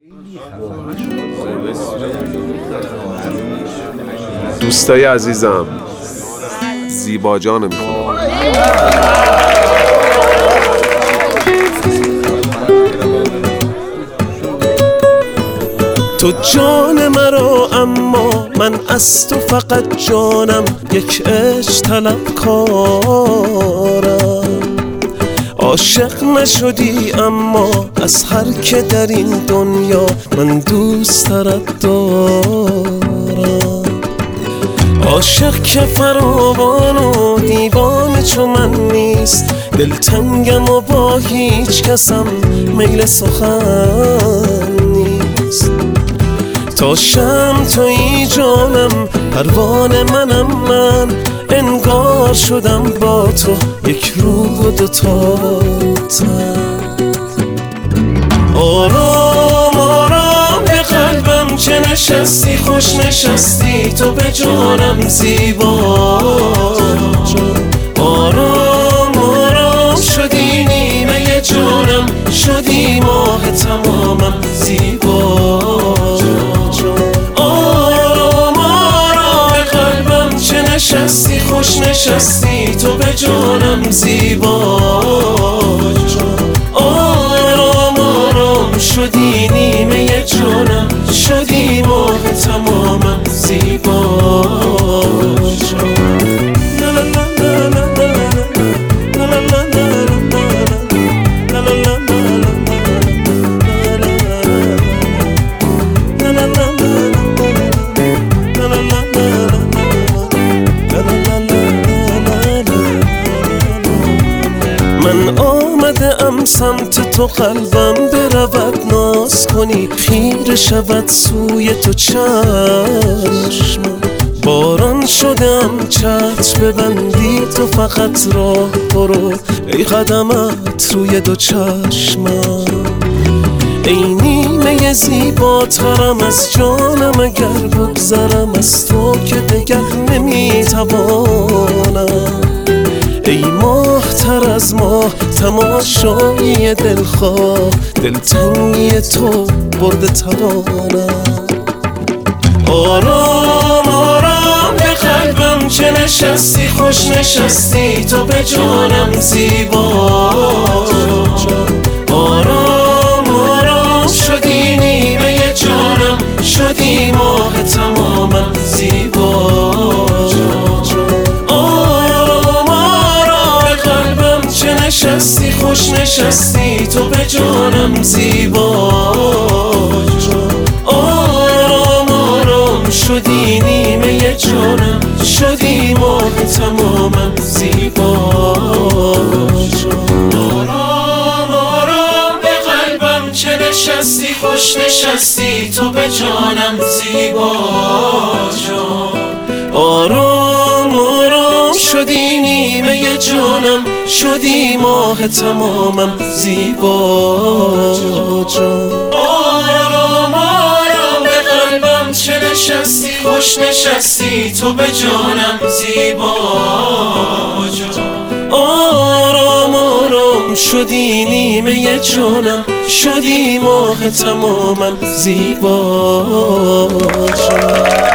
دوستای عزیزم، زیبا جان میخوام. تو جان مرا اما من از تو فقط جانم، یک عشق طلبکارم. عاشق نشدی اما از هر که در این دنیا من دوست ترت دارم. عاشق که فراوان و دیوانه چو من نیست، دلتنگم و با هیچ کسم میل سخن نیست. تا شم تویی جانم، پروانه منم من، انگار شدم با تو یک روح و دوتا تن. آرام آرام به قلبم که نشستی، خوش نشستی تو به جانم زیبا. آرام آرام شدی نیمه جانم، شدی ماه تمامم زیبا. آرام آرام به قلبم که نشستی، خوش نشستی تو به جانم زیبا. آرام آرام شدی نیمه جانم، شدی ماه تمامم زیبا. من آمده ام سمت تو، قلبم برود ناز کنی، خیره شود سوی تو چشم. باران شدم چتر ببندی تو فقط راه برو، ای قدمت روی دو چشمم. ای نیمه زیباترم از جانم، اگر بگذرم از تو که دگر نمیتوانم. ای ماه تر از ماه، تماشایی دلخواه، دلتنگی تو برده توانم. آرام آرام به قلبم که نشستی، خوش نشستی تو به جانم زیبا. آرام آرام شدی نیمه جانم، شدی ماه تمامم زیبا. نشستی خوش نشستی تو به جانم زیبا. آرام آرام شدی نیمه جانم، شدی ماه تمامم زیبا. آرام آرام به قلبم که نشستی، خوش نشستی تو به جانم زیبا. آرام آرام شدی نیمه جانم، شدی ماه تمامم زیبا. آرام آرام به قلبم که نشستی، خوش نشستی تو به جانم زیبا. آرام آرام شدی نیمه جانم، شدی ماه تمامم زیبا.